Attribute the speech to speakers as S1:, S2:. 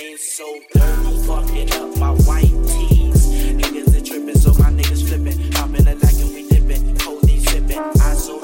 S1: chain so dirty, fucking up my white tees. Niggas they tripping, so my niggas flipping. Hop in the lack and we dipping, codeine sipping. I so